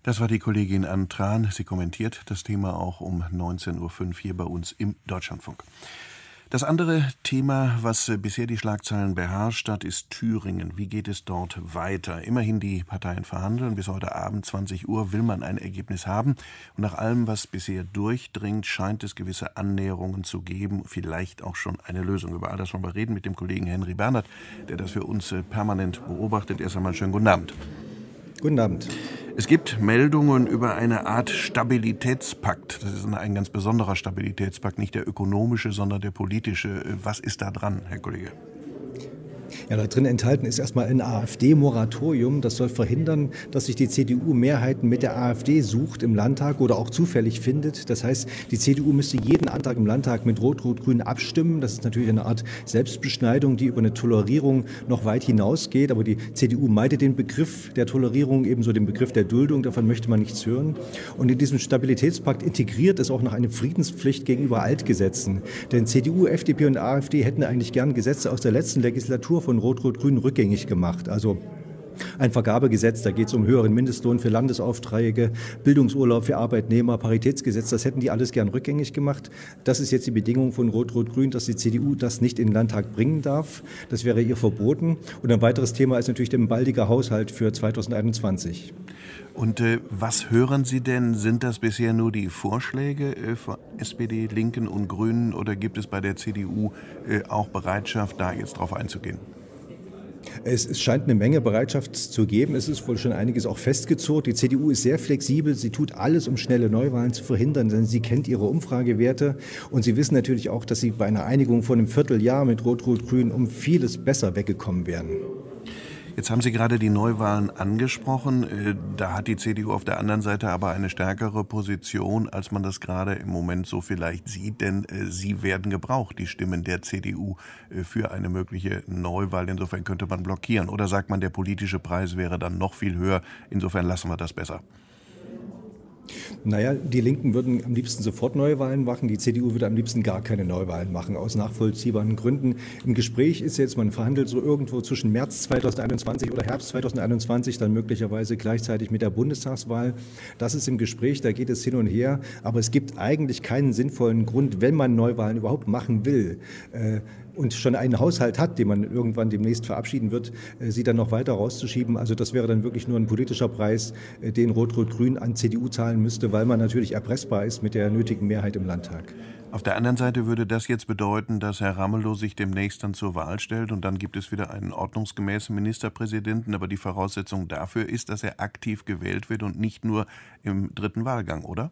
Das war die Kollegin Ann Tran. Sie kommentiert das Thema auch um 19:05 Uhr hier bei uns im Deutschlandfunk. Das andere Thema, was bisher die Schlagzeilen beherrscht hat, ist Thüringen. Wie geht es dort weiter? Immerhin die Parteien verhandeln. Bis heute Abend 20 Uhr will man ein Ergebnis haben. Und nach allem, was bisher durchdringt, scheint es gewisse Annäherungen zu geben. Vielleicht auch schon eine Lösung. Über all das wollen wir reden mit dem Kollegen Henry Bernhard, der das für uns permanent beobachtet. Erst einmal schönen guten Abend. Guten Abend. Es gibt Meldungen über eine Art Stabilitätspakt. Das ist ein ganz besonderer Stabilitätspakt, nicht der ökonomische, sondern der politische. Was ist da dran, Herr Kollege? Ja, da drin enthalten ist erstmal ein AfD-Moratorium. Das soll verhindern, dass sich die CDU Mehrheiten mit der AfD sucht im Landtag oder auch zufällig findet. Das heißt, die CDU müsste jeden Antrag im Landtag mit Rot-Rot-Grün abstimmen. Das ist natürlich eine Art Selbstbeschneidung, die über eine Tolerierung noch weit hinausgeht. Aber die CDU meidet den Begriff der Tolerierung, ebenso den Begriff der Duldung. Davon möchte man nichts hören. Und in diesem Stabilitätspakt integriert ist auch noch eine Friedenspflicht gegenüber Altgesetzen. Denn CDU, FDP und AfD hätten eigentlich gern Gesetze aus der letzten Legislatur von Rot-Rot-Grün rückgängig gemacht. Also ein Vergabegesetz, da geht es um höheren Mindestlohn für Landesaufträge, Bildungsurlaub für Arbeitnehmer, Paritätsgesetz, das hätten die alles gern rückgängig gemacht. Das ist jetzt die Bedingung von Rot-Rot-Grün, dass die CDU das nicht in den Landtag bringen darf. Das wäre ihr verboten. Und ein weiteres Thema ist natürlich der baldige Haushalt für 2021. Und was hören Sie denn? Sind das bisher nur die Vorschläge von SPD, Linken und Grünen oder gibt es bei der CDU auch Bereitschaft, da jetzt drauf einzugehen? Es scheint eine Menge Bereitschaft zu geben. Es ist wohl schon einiges auch festgezurrt. Die CDU ist sehr flexibel. Sie tut alles, um schnelle Neuwahlen zu verhindern, denn sie kennt ihre Umfragewerte. Und sie wissen natürlich auch, dass sie bei einer Einigung von einem Vierteljahr mit Rot-Rot-Grün um vieles besser weggekommen wären. Jetzt haben Sie gerade die Neuwahlen angesprochen. Da hat die CDU auf der anderen Seite aber eine stärkere Position, als man das gerade im Moment so vielleicht sieht. Denn sie werden gebraucht, die Stimmen der CDU, für eine mögliche Neuwahl. Insofern könnte man blockieren. Oder sagt man, der politische Preis wäre dann noch viel höher. Insofern lassen wir das besser. Naja, die Linken würden am liebsten sofort Neuwahlen machen, die CDU würde am liebsten gar keine Neuwahlen machen, aus nachvollziehbaren Gründen. Im Gespräch ist jetzt, man verhandelt so irgendwo zwischen März 2021 oder Herbst 2021, dann möglicherweise gleichzeitig mit der Bundestagswahl. Das ist im Gespräch, da geht es hin und her, aber es gibt eigentlich keinen sinnvollen Grund, wenn man Neuwahlen überhaupt machen will, und schon einen Haushalt hat, den man irgendwann demnächst verabschieden wird, sie dann noch weiter rauszuschieben. Also das wäre dann wirklich nur ein politischer Preis, den Rot-Rot-Grün an CDU zahlen müsste, weil man natürlich erpressbar ist mit der nötigen Mehrheit im Landtag. Auf der anderen Seite würde das jetzt bedeuten, dass Herr Ramelow sich demnächst dann zur Wahl stellt und dann gibt es wieder einen ordnungsgemäßen Ministerpräsidenten. Aber die Voraussetzung dafür ist, dass er aktiv gewählt wird und nicht nur im dritten Wahlgang, oder?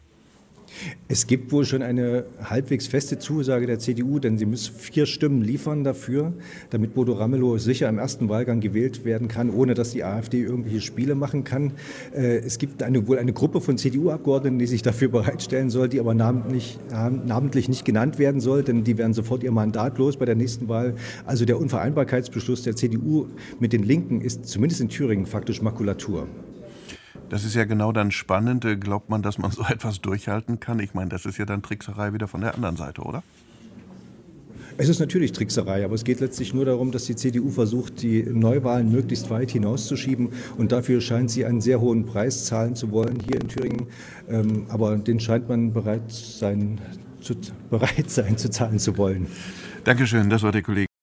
Es gibt wohl schon eine halbwegs feste Zusage der CDU, denn sie muss 4 Stimmen liefern dafür, damit Bodo Ramelow sicher im ersten Wahlgang gewählt werden kann, ohne dass die AfD irgendwelche Spiele machen kann. Es gibt wohl eine Gruppe von CDU-Abgeordneten, die sich dafür bereitstellen soll, die aber namentlich nicht genannt werden soll, denn die werden sofort ihr Mandat los bei der nächsten Wahl. Also der Unvereinbarkeitsbeschluss der CDU mit den Linken ist zumindest in Thüringen faktisch Makulatur. Das ist ja genau dann spannend. Glaubt man, dass man so etwas durchhalten kann? Ich meine, das ist ja dann Trickserei wieder von der anderen Seite, oder? Es ist natürlich Trickserei, aber es geht letztlich nur darum, dass die CDU versucht, die Neuwahlen möglichst weit hinauszuschieben. Und dafür scheint sie einen sehr hohen Preis zahlen zu wollen hier in Thüringen. Aber den scheint man bereit sein zu zahlen zu wollen. Dankeschön, das war der Kollege.